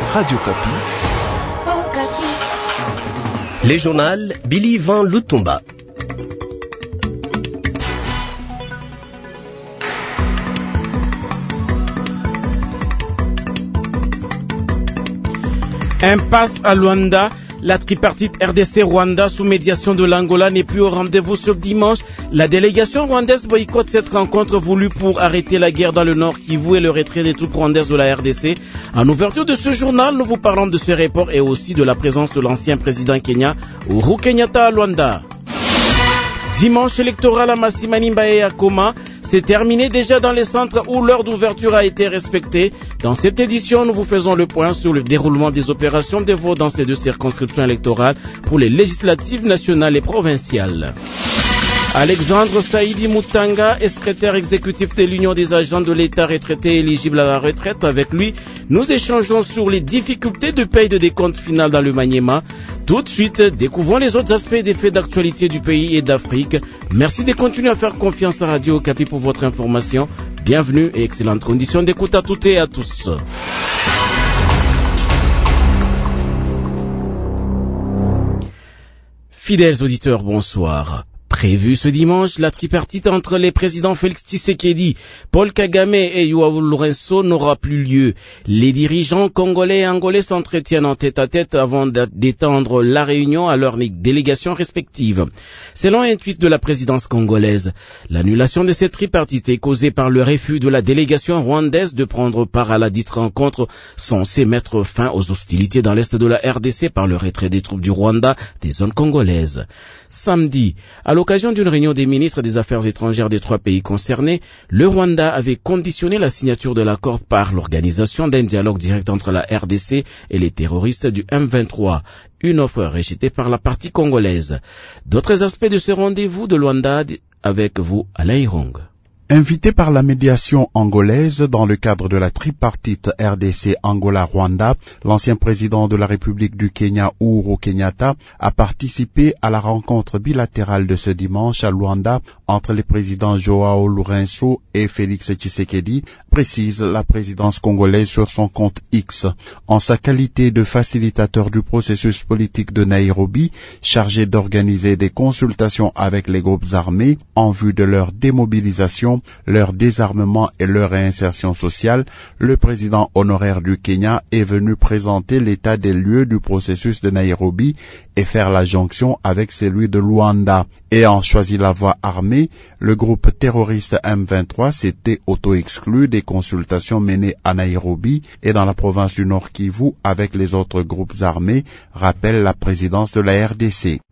Radio Kapi. Les journaux Billy Van Lutumba. Impasse à Luanda. La tripartite RDC-Rwanda sous médiation de l'Angola n'est plus au rendez-vous ce dimanche. La délégation rwandaise boycotte cette rencontre voulue pour arrêter la guerre dans le Nord Kivu et le retrait des troupes rwandaises de la RDC. En ouverture de ce journal, nous vous parlons de ce report et aussi de la présence de l'ancien président Kenya, Uhuru Kenyatta à Luanda. Dimanche électoral à Massimani-Mbaye et à Koma. C'est terminé déjà dans les centres où l'heure d'ouverture a été respectée. Dans cette édition, nous vous faisons le point sur le déroulement des opérations de vote dans ces deux circonscriptions électorales pour les législatives nationales et provinciales. Alexandre Saïdi Moutanga est secrétaire exécutif de l'Union des agents de l'État retraités éligibles à la retraite. Avec lui, nous échangeons sur les difficultés de paye de décompte final dans le Maniema. Tout de suite, découvrons les autres aspects des faits d'actualité du pays et d'Afrique. Merci de continuer à faire confiance à Radio Kapi pour votre information. Bienvenue et excellentes conditions d'écoute à toutes et à tous. Fidèles auditeurs, bonsoir. Prévu ce dimanche, la tripartite entre les présidents Félix Tshisekedi, Paul Kagame et Joao Lourenço n'aura plus lieu. Les dirigeants congolais et angolais s'entretiennent en tête-à-tête avant d'étendre la réunion à leurs délégations respectives. Selon un tweet de la présidence congolaise, l'annulation de cette tripartite est causée par le refus de la délégation rwandaise de prendre part à la dite rencontre censée mettre fin aux hostilités dans l'est de la RDC par le retrait des troupes du Rwanda des zones congolaises. Samedi, à l'occasion d'une réunion des ministres des Affaires étrangères des trois pays concernés, le Rwanda avait conditionné la signature de l'accord par l'organisation d'un dialogue direct entre la RDC et les terroristes du M23, une offre rejetée par la partie congolaise. D'autres aspects de ce rendez-vous de Luanda avec vous, Alain Irong. Invité par la médiation angolaise dans le cadre de la tripartite RDC-Angola-Rwanda, l'ancien président de la République du Kenya, Uhuru Kenyatta, a participé à la rencontre bilatérale de ce dimanche à Luanda entre les présidents Joao Lourenço et Félix Tshisekedi, précise la présidence congolaise sur son compte X. En sa qualité de facilitateur du processus politique de Nairobi, chargé d'organiser des consultations avec les groupes armés en vue de leur démobilisation, leur désarmement et leur réinsertion sociale, le président honoraire du Kenya est venu présenter l'état des lieux du processus de Nairobi et faire la jonction avec celui de Luanda. Ayant choisi la voie armée, le groupe terroriste M23 s'était auto-exclu des consultations menées à Nairobi et dans la province du Nord Kivu avec les autres groupes armés, rappelle la présidence de la RDC.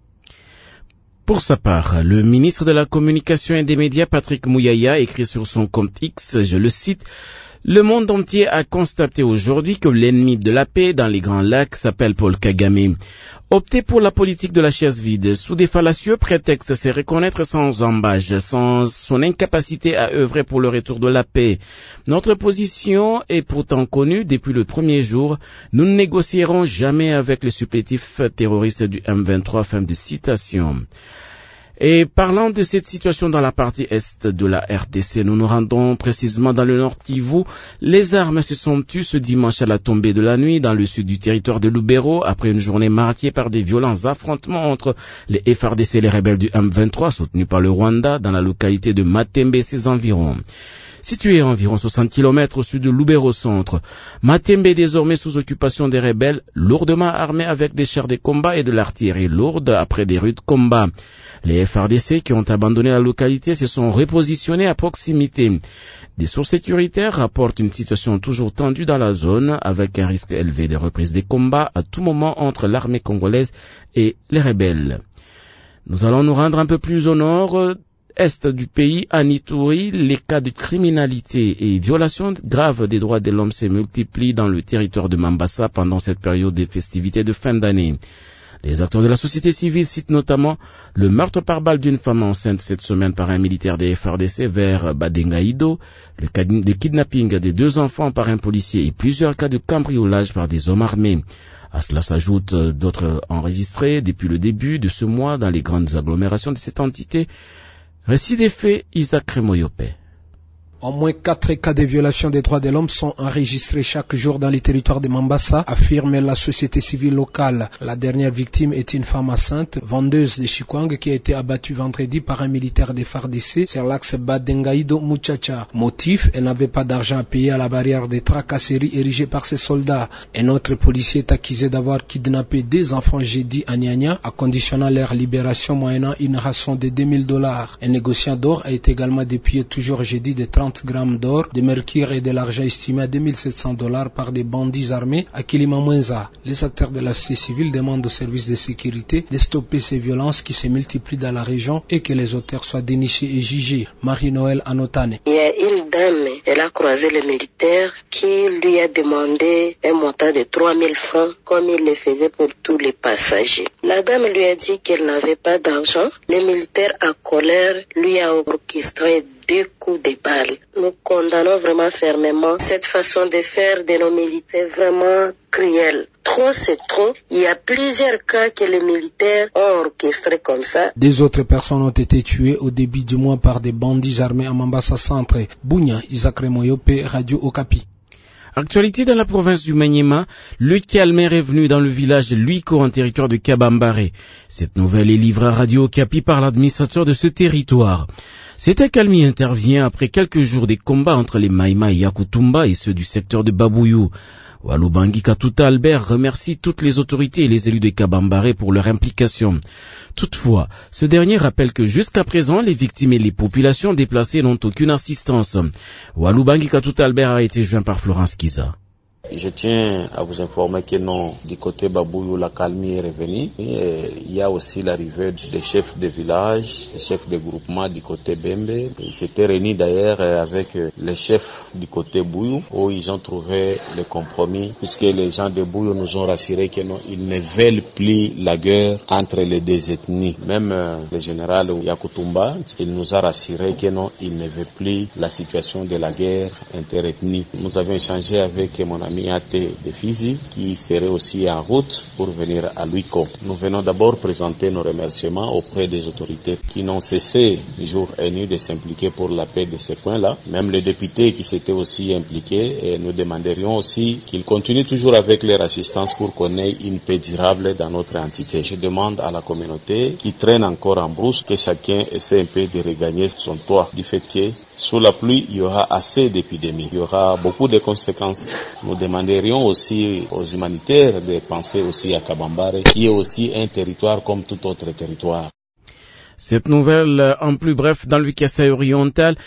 Pour sa part, le ministre de la Communication et des Médias, Patrick Mouyaya, écrit sur son compte X, je le cite, « Le monde entier a constaté aujourd'hui que l'ennemi de la paix dans les Grands Lacs s'appelle Paul Kagame. Opter pour la politique de la chaise vide sous des fallacieux prétextes, c'est reconnaître sans embâche, sans son incapacité à œuvrer pour le retour de la paix. Notre position est pourtant connue depuis le premier jour. Nous ne négocierons jamais avec les supplétifs terroristes du M23. » Fin de citation. Et parlant de cette situation dans la partie est de la RDC, nous nous rendons précisément dans le Nord Kivu. Les armes se sont tues ce dimanche à la tombée de la nuit dans le sud du territoire de Lubero après une journée marquée par des violents affrontements entre les FARDC et les rebelles du M23 soutenus par le Rwanda dans la localité de Matembe et ses environs. Situé à environ 60 km au sud de Lubero centre, Matembe est désormais sous occupation des rebelles, lourdement armés avec des chars de combat et de l'artillerie lourde après des rudes combats. Les FARDC qui ont abandonné la localité se sont repositionnés à proximité. Des sources sécuritaires rapportent une situation toujours tendue dans la zone avec un risque élevé de reprise des combats à tout moment entre l'armée congolaise et les rebelles. Nous allons nous rendre un peu plus au nord, est du pays, à Ituri. Les cas de criminalité et violation grave des droits de l'homme se multiplient dans le territoire de Mambasa pendant cette période des festivités de fin d'année. Les acteurs de la société civile citent notamment le meurtre par balle d'une femme enceinte cette semaine par un militaire des FARDC vers Badengaïdo, le kidnapping des 2 enfants par un policier et plusieurs cas de cambriolage par des hommes armés. À cela s'ajoutent d'autres enregistrés depuis le début de ce mois dans les grandes agglomérations de cette entité. Récit des faits, Isaac Remoyope. Au moins 4 cas de violation des droits de l'homme sont enregistrés chaque jour dans les territoires de Mambasa, affirme la société civile locale. La dernière victime est une femme enceinte, vendeuse de chikwang, qui a été abattue vendredi par un militaire des FARDC sur l'axe Badengaïdo-Muchacha. Motif, elle n'avait pas d'argent à payer à la barrière des tracasseries érigées par ses soldats. Un autre policier est accusé d'avoir kidnappé 2 enfants jeudi à Nyanya, à conditionnant leur libération moyennant une rançon de $2000. Un négociant d'or a été également dépouillé toujours jeudi de 30 grammes d'or, de mercure et de l'argent estimé à $2700 par des bandits armés à Kilimamwenza. Les acteurs de la société civile demandent aux services de sécurité de stopper ces violences qui se multiplient dans la région et que les auteurs soient dénichés et jugés. Marie-Noël Anotane. Il y a une dame, elle a croisé le militaire qui lui a demandé un montant de 3000 francs comme il le faisait pour tous les passagers. La dame lui a dit qu'elle n'avait pas d'argent. Le militaire, à colère, lui a orchestré 2 coups de balle. Nous condamnons vraiment fermement cette façon de faire de nos militaires, vraiment cruelle. Trop, c'est trop. Il y a plusieurs cas que les militaires ont orchestrés comme ça. 2 autres personnes ont été tuées au début du mois par des bandits armés à Mambasa Centre. Bunya, Isaac Remoyope, Radio Okapi. Actualité dans la province du Maniema, le calme est revenu dans le village de Luiko en territoire de Kabambare. Cette nouvelle est livrée à Radio Okapi par l'administrateur de ce territoire. Cet accalmie intervient après quelques jours des combats entre les Maïma et Yakutumba et ceux du secteur de Babouyou. Walubangi Katuta Albert remercie toutes les autorités et les élus de Kabambare pour leur implication. Toutefois, ce dernier rappelle que jusqu'à présent, les victimes et les populations déplacées n'ont aucune assistance. Walubangi Katuta Albert a été joint par Florence Kiza. Je tiens à vous informer que non, du côté Babouyou, la calmie est revenue. Il y a aussi l'arrivée des chefs de village, des chefs de groupement du côté Bembe. Ils s'étaient réunis d'ailleurs avec les chefs du côté Bouyou, où ils ont trouvé le compromis, puisque les gens de Bouyou nous ont rassuré que non, ils ne veulent plus la guerre entre les 2 ethnies. Même le général Yakutumba, il nous a rassuré que non, il ne veut plus la situation de la guerre interethnie. Nous avions échangé avec mon ami Ate de Fizi, qui serait aussi en route pour venir à Luiko. Nous venons d'abord présenter nos remerciements auprès des autorités qui n'ont cessé jour et nuit de s'impliquer pour la paix de ces points-là. Même les députés qui s'étaient aussi impliqués, et nous demanderions aussi qu'ils continuent toujours avec leur assistance pour qu'on ait une paix durable dans notre entité. Je demande à la communauté qui traîne encore en brousse que chacun essaie un peu de regagner son toit, du fait que sous la pluie, il y aura assez d'épidémies. Il y aura beaucoup de conséquences. Nous demanderions aussi aux humanitaires de penser aussi à Kabambare, qui est aussi un territoire comme tout autre territoire. Cette nouvelle, en plus bref, dans le Kasaï oriental,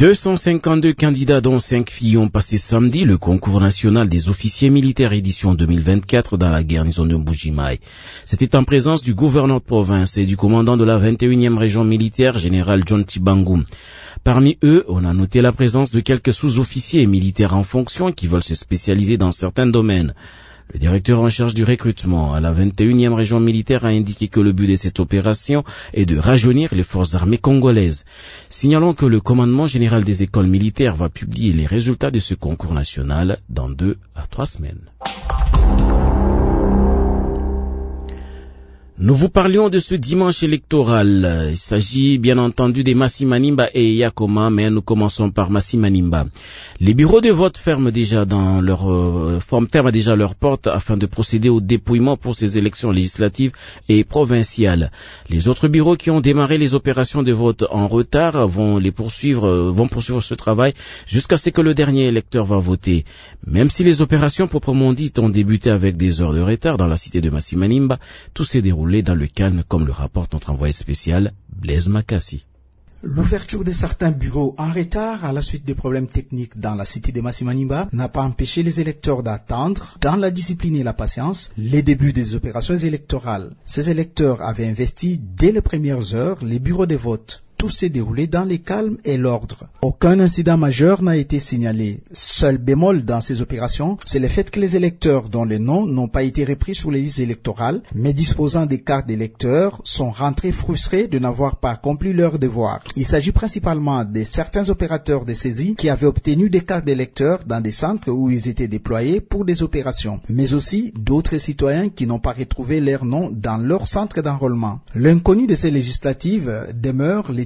252 candidats dont 5 filles ont passé samedi le concours national des officiers militaires édition 2024 dans la garnison de Mbujimaï. C'était en présence du gouverneur de province et du commandant de la 21e région militaire, général John Chibangu. Parmi eux, on a noté la présence de quelques sous-officiers et militaires en fonction qui veulent se spécialiser dans certains domaines. Le directeur en charge du recrutement à la 21e région militaire a indiqué que le but de cette opération est de rajeunir les forces armées congolaises. Signalons que le commandement général des écoles militaires va publier les résultats de ce concours national dans 2 à 3 semaines. Nous vous parlions de ce dimanche électoral. Il s'agit bien entendu des Masimanimba et Yakoma, mais nous commençons par Masimanimba. Les bureaux de vote ferment déjà leurs portes afin de procéder au dépouillement pour ces élections législatives et provinciales. Les autres bureaux qui ont démarré les opérations de vote en retard vont poursuivre ce travail jusqu'à ce que le dernier électeur va voter. Même si les opérations proprement dites ont débuté avec des heures de retard dans la cité de Masimanimba, tout s'est déroulé dans le calme, comme le rapporte notre envoyé spécial, Blaise Makassi. L'ouverture de certains bureaux en retard à la suite des problèmes techniques dans la cité de Masimanimba n'a pas empêché les électeurs d'attendre, dans la discipline et la patience, les débuts des opérations électorales. Ces électeurs avaient investi dès les premières heures les bureaux de vote. Tout s'est déroulé dans le calme et l'ordre. Aucun incident majeur n'a été signalé. Seul bémol dans ces opérations, c'est le fait que les électeurs dont les noms n'ont pas été repris sur les listes électorales, mais disposant des cartes d'électeurs, sont rentrés frustrés de n'avoir pas accompli leur devoir. Il s'agit principalement de certains opérateurs de saisie qui avaient obtenu des cartes d'électeurs dans des centres où ils étaient déployés pour des opérations, mais aussi d'autres citoyens qui n'ont pas retrouvé leur nom dans leur centre d'enrôlement. L'inconnu de ces législatives demeure les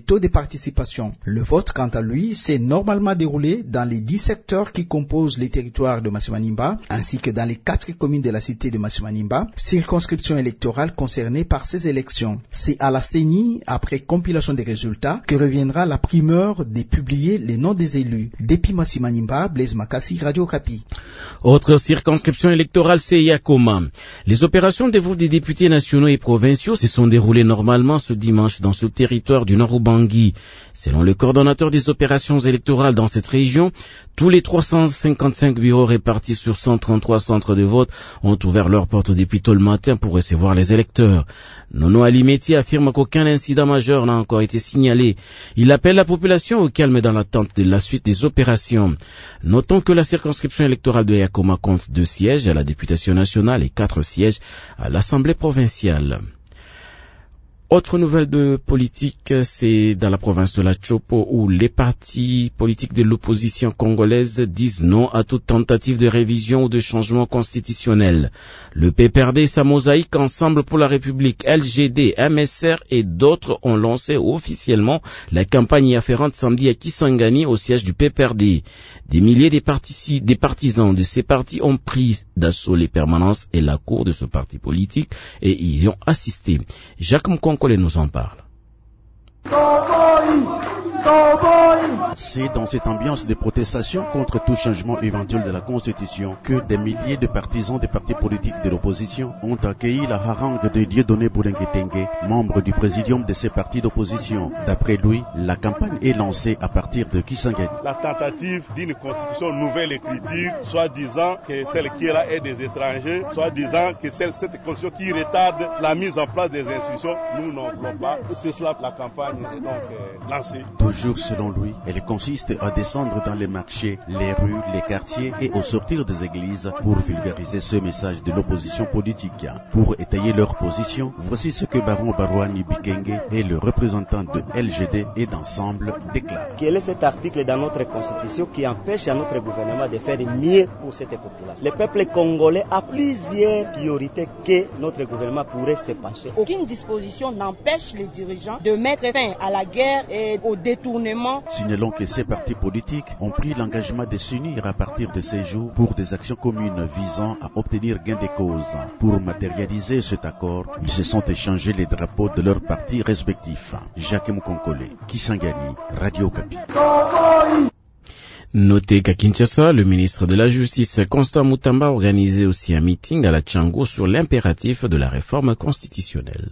taux de participation. Le vote, quant à lui, s'est normalement déroulé dans les 10 secteurs qui composent les territoires de Masimanimba, ainsi que dans les 4 communes de la cité de Masimanimba, circonscription électorale concernée par ces élections. C'est à la CENI, après compilation des résultats, que reviendra la primeur de publier les noms des élus. Depuis Masimanimba, Blaise Makassi, Radio Okapi. Autre circonscription électorale, c'est Yakoma. Les opérations de vote des députés nationaux et provinciaux se sont déroulées normalement ce dimanche dans ce territoire du Nord-Ubangi. Selon le coordonnateur des opérations électorales dans cette région, tous les 355 bureaux répartis sur 133 centres de vote ont ouvert leurs portes depuis tôt le matin pour recevoir les électeurs. Nono Alimeti affirme qu'aucun incident majeur n'a encore été signalé. Il appelle la population au calme dans l'attente de la suite des opérations. Notons que la circonscription électorale de Yakoma compte 2 sièges à la députation nationale et 4 sièges à l'Assemblée provinciale. Autre nouvelle de politique, c'est dans la province de la Chopo où les partis politiques de l'opposition congolaise disent non à toute tentative de révision ou de changement constitutionnel. Le PPRD et sa mosaïque Ensemble pour la République, LGD, MSR et d'autres ont lancé officiellement la campagne afférente samedi à Kisangani au siège du PPRD. Des milliers des partisans de ces partis ont pris d'assaut les permanences et la cour de ce parti politique et y ont assisté. Jacques Mkonkole nous en parle. C'est dans cette ambiance de protestation contre tout changement éventuel de la Constitution que des milliers de partisans des partis politiques de l'opposition ont accueilli la harangue de Dieudonné Boulengue-Tengue, membre du présidium de ces partis d'opposition. D'après lui, la campagne est lancée à partir de Kisangani. La tentative d'une constitution nouvelle écriture, soit disant que celle qui est là est des étrangers, soit disant que cette constitution qui retarde la mise en place des institutions, nous n'en voulons pas. C'est cela la campagne est donc lancée. Toujours selon lui, elle consiste à descendre dans les marchés, les rues, les quartiers et au sortir des églises pour vulgariser ce message de l'opposition politique. Pour étayer leur position, voici ce que Baron Barouani Bikenge et le représentant de LGD et d'Ensemble déclarent. Quel est cet article dans notre constitution qui empêche à notre gouvernement de faire mieux pour cette population? Le peuple congolais a plusieurs priorités que notre gouvernement pourrait se pencher. Aucune disposition n'empêche les dirigeants de mettre fin à la guerre et au détournement. Signalons que ces partis politiques ont pris l'engagement de s'unir à partir de ces jours pour des actions communes visant à obtenir gain de cause. Pour matérialiser cet accord, ils se sont échangés les drapeaux de leurs partis respectifs. Jacques Mkonkole, Kisangani, Radio Okapi. Notez qu'à Kinshasa, le ministre de la Justice, Constant Mutamba, a organisé aussi un meeting à la Tchango sur l'impératif de la réforme constitutionnelle.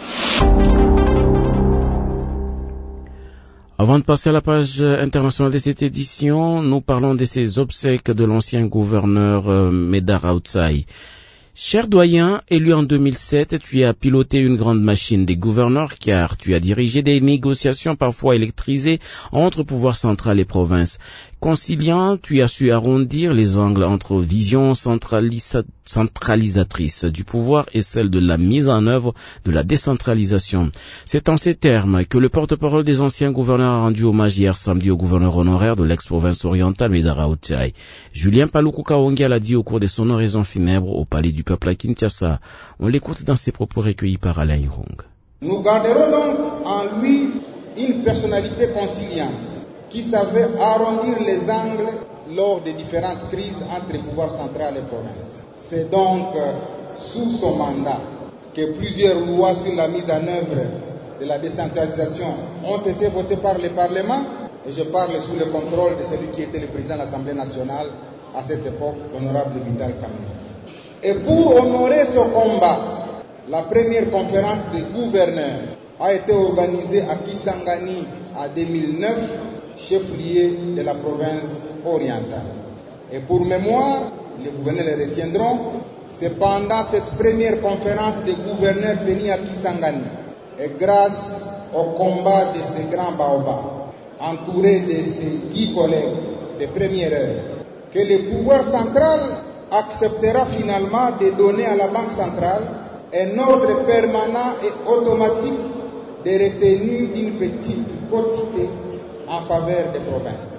Avant de passer à la page internationale de cette édition, nous parlons de ces obsèques de l'ancien gouverneur Médard Aoutsai. Cher doyen, élu en 2007, tu as piloté une grande machine des gouverneurs car tu as dirigé des négociations parfois électrisées entre pouvoir central et province. Conciliant, tu as su arrondir les angles entre vision centralisatrice du pouvoir et celle de la mise en œuvre de la décentralisation. C'est en ces termes que le porte-parole des anciens gouverneurs a rendu hommage hier samedi au gouverneur honoraire de l'ex-province orientale Médard Aoutsai. Julien Paluku Kaongia l'a dit au cours de son oraison funèbre au palais du peuple à Kinshasa. On l'écoute dans ses propos recueillis par Alain Irung. Nous garderons donc en lui une personnalité conciliante qui savait arrondir les angles lors des différentes crises entre le pouvoir central et province. C'est donc sous son mandat que plusieurs lois sur la mise en œuvre de la décentralisation ont été votées par le Parlement, et je parle sous le contrôle de celui qui était le président de l'Assemblée nationale à cette époque, l'honorable Vital Kamerhe. Et pour honorer ce combat, la première conférence des gouverneurs a été organisée à Kisangani en 2009, chef-lieu de la province orientale. Et pour mémoire, les gouverneurs le retiendront, c'est pendant cette première conférence des gouverneurs tenue à Kisangani, et grâce au combat de ces grands baobabs, entourés de ces 10 collègues de première heure, que le pouvoir central acceptera finalement de donner à la Banque centrale un ordre permanent et automatique de retenue d'une petite quantité en faveur des provinces.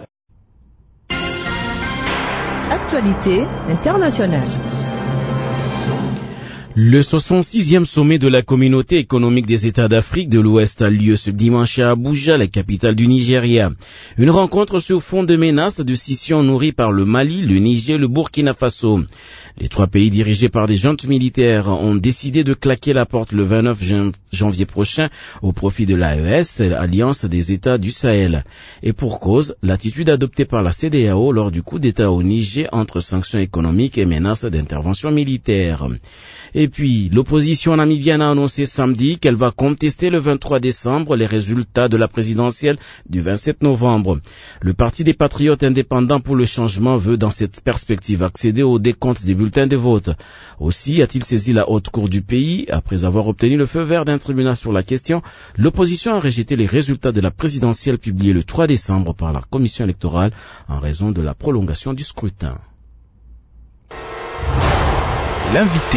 Actualité internationale. Le 66e sommet de la communauté économique des États d'Afrique de l'Ouest a lieu ce dimanche à Abuja, la capitale du Nigeria. Une rencontre sur fond de menaces de scission nourries par le Mali, le Niger et le Burkina Faso. Les trois pays dirigés par des juntes militaires ont décidé de claquer la porte le 29 janvier prochain au profit de l'AES, l'Alliance des États du Sahel. Et pour cause, l'attitude adoptée par la CEDEAO lors du coup d'État au Niger entre sanctions économiques et menaces d'intervention militaire. Et puis, l'opposition namibienne a annoncé samedi qu'elle va contester le 23 décembre les résultats de la présidentielle du 27 novembre. Le Parti des Patriotes indépendants pour le changement veut dans cette perspective accéder au décompte des bulletins de vote. Aussi a-t-il saisi la haute cour du pays. Après avoir obtenu le feu vert d'un tribunal sur la question, l'opposition a rejeté les résultats de la présidentielle publiés le 3 décembre par la commission électorale en raison de la prolongation du scrutin. L'invité.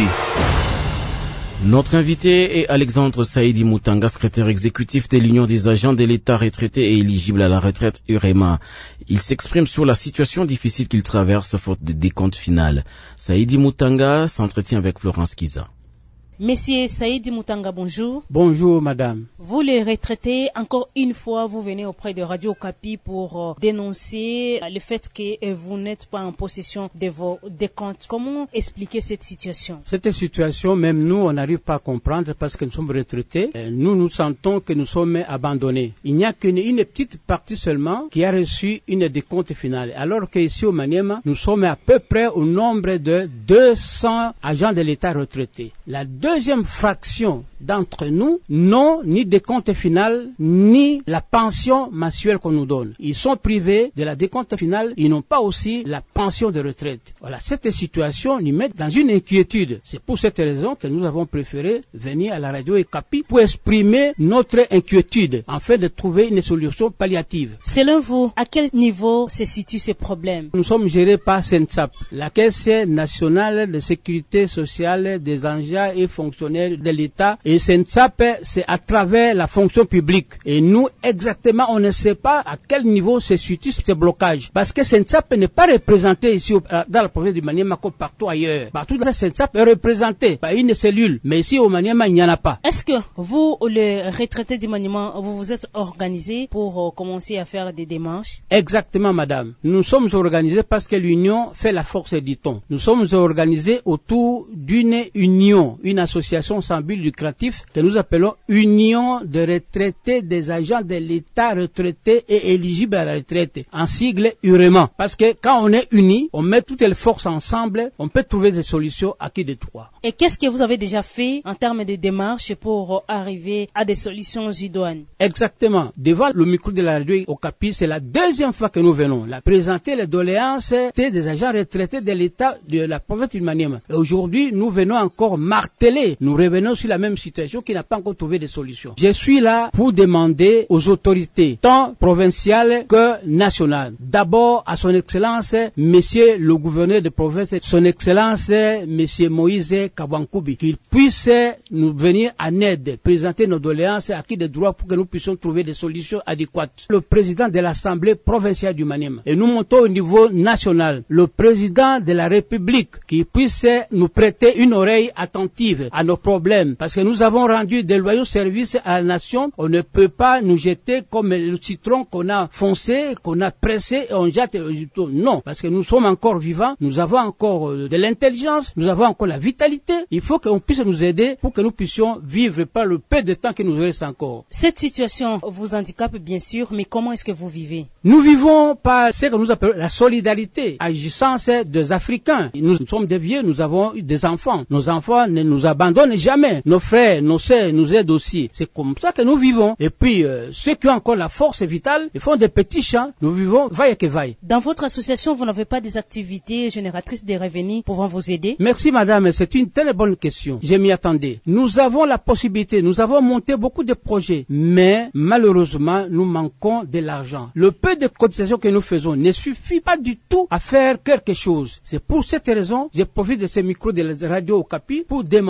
Notre invité est Alexandre Saïdi Moutanga, secrétaire exécutif de l'Union des agents de l'État retraités et éligibles à la retraite UREMA. Il s'exprime sur la situation difficile qu'il traverse faute de décompte final. Saïdi Moutanga s'entretient avec Florence Kiza. Monsieur Saïdi Moutanga, bonjour. Bonjour, madame. Vous, les retraités, encore une fois, vous venez auprès de Radio Okapi pour dénoncer le fait que vous n'êtes pas en possession de vos décomptes. Comment expliquer cette situation? Cette situation, même nous, on n'arrive pas à comprendre parce que nous sommes retraités. Nous sentons que nous sommes abandonnés. Il n'y a qu'une petite partie seulement qui a reçu une décompte finale. Alors qu'ici au Maniema, nous sommes à peu près au nombre de 200 agents de l'État retraités. La deuxième fraction d'entre nous n'ont ni décompte final, ni la pension mensuelle qu'on nous donne. Ils sont privés de la décompte finale, ils n'ont pas aussi la pension de retraite. Voilà, cette situation nous met dans une inquiétude. C'est pour cette raison que nous avons préféré venir à la radio Okapi pour exprimer notre inquiétude, afin de trouver une solution palliative. Selon vous, à quel niveau se situe ce problème? Nous sommes gérés par SENSAP, la Caisse nationale de sécurité sociale des agents et fonctionnaires de l'État. Et SENSAP, c'est à travers la fonction publique. Et nous, exactement, on ne sait pas à quel niveau se situe ce blocage. Parce que SENSAP n'est pas représenté ici dans la province du Maniema comme partout ailleurs. Partout dans SENSAP est représenté par une cellule. Mais ici au Maniema, il n'y en a pas. Est-ce que vous, les retraités du Maniema, vous vous êtes organisés pour commencer à faire des démarches? Exactement, madame. Nous sommes organisés parce que l'union fait la force, dit-on. Nous sommes organisés autour d'une union, une association sans but lucratif que nous appelons Union de retraités des agents de l'État retraités et éligibles à la retraite, en sigle UREMA. Parce que quand on est unis, on met toutes les forces ensemble, on peut trouver des solutions à qui de trois. Et qu'est-ce que vous avez déjà fait en termes de démarches pour arriver à des solutions idoines? Exactement. Devant le micro de la radio Okapi, c'est la deuxième fois que nous venons présenter les doléances des agents retraités de l'État de la province du Maniema. Et aujourd'hui, nous venons encore marteler, nous revenons sur la même situation qui n'a pas encore trouvé de solution. Je suis là pour demander aux autorités, tant provinciales que nationales. D'abord à son Excellence, Monsieur le gouverneur de province, son Excellence, Monsieur Moïse Kabankoubi, qu'il puisse nous venir en aide, présenter nos doléances à qui de droit pour que nous puissions trouver des solutions adéquates. Le président de l'Assemblée provinciale du Maniema. Et nous montons au niveau national, le président de la République, qui puisse nous prêter une oreille attentive à nos problèmes. Parce que nous avons rendu des loyaux services à la nation. On ne peut pas nous jeter comme le citron qu'on a foncé, qu'on a pressé et on jette. Non, parce que nous sommes encore vivants, nous avons encore de l'intelligence, nous avons encore la vitalité. Il faut qu'on puisse nous aider pour que nous puissions vivre par le peu de temps que nous reste encore. Cette situation vous handicape bien sûr, mais comment est-ce que vous vivez? Nous vivons par ce que nous appelons la solidarité, agissant des Africains. Nous sommes des vieux, nous avons des enfants. Nos enfants ne nous abandonnent jamais. Nos frères, nos sœurs nous aident aussi. C'est comme ça que nous vivons. Et puis, ceux qui ont encore la force vitale, ils font des petits champs. Nous vivons vaille que vaille. Dans votre association, vous n'avez pas des activités génératrices de revenus pouvant vous aider? Merci madame, c'est une très bonne question. Je m'y attendais. Nous avons la possibilité, nous avons monté beaucoup de projets, mais malheureusement, nous manquons de l'argent. Le peu de cotisations que nous faisons ne suffit pas du tout à faire quelque chose. C'est pour cette raison, je profite de ce micro de la radio Okapi pour demander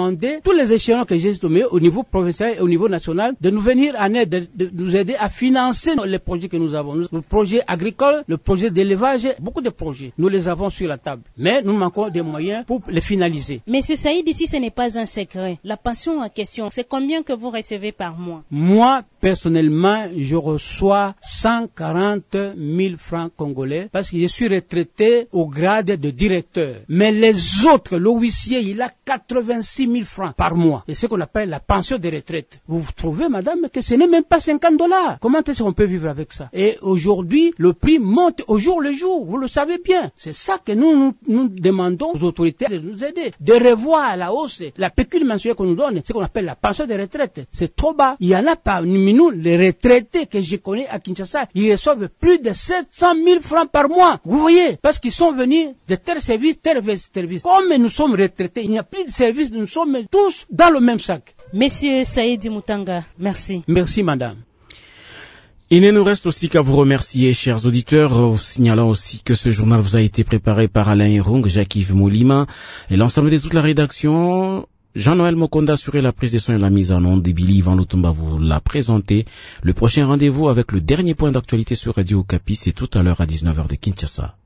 demander tous les échelons que j'ai nommés au niveau provincial et au niveau national de nous venir en aide, de nous aider à financer les projets que nous avons. Le projet agricole, le projet d'élevage, beaucoup de projets. Nous les avons sur la table. Mais nous manquons des moyens pour les finaliser. Monsieur Saïd, ici, ce n'est pas un secret. La pension en question, c'est combien que vous recevez par mois? Moi, personnellement, je reçois 140 000 francs congolais parce que je suis retraité au grade de directeur. Mais les autres, le huissier, il a 86 000 francs par mois. C'est ce qu'on appelle la pension de retraite. Vous trouvez, madame, que ce n'est même pas $50. Comment est-ce qu'on peut vivre avec ça? Et aujourd'hui, le prix monte au jour le jour. Vous le savez bien. C'est ça que nous demandons aux autorités de nous aider, de revoir à la hausse la pécule mensuelle qu'on nous donne, ce qu'on appelle la pension de retraite. C'est trop bas. Il y en a parmi nous, les retraités que je connais à Kinshasa, ils reçoivent plus de 700 000 francs par mois. Vous voyez? Parce qu'ils sont venus de tel service. Comme nous sommes retraités, il n'y a plus de service, nous sommes tous dans le même sac. Monsieur Saïdi Moutanga, merci. Merci, madame. Il ne nous reste aussi qu'à vous remercier, chers auditeurs, signalant aussi que ce journal vous a été préparé par Alain Erung, Jacques-Yves Moulima et l'ensemble de toute la rédaction. Jean-Noël Mokonda assurait la prise de son et la mise en onde. Billy Van Lutumba vous l'a présenté. Le prochain rendez-vous avec le dernier point d'actualité sur Radio Okapi, c'est tout à l'heure à 19h de Kinshasa.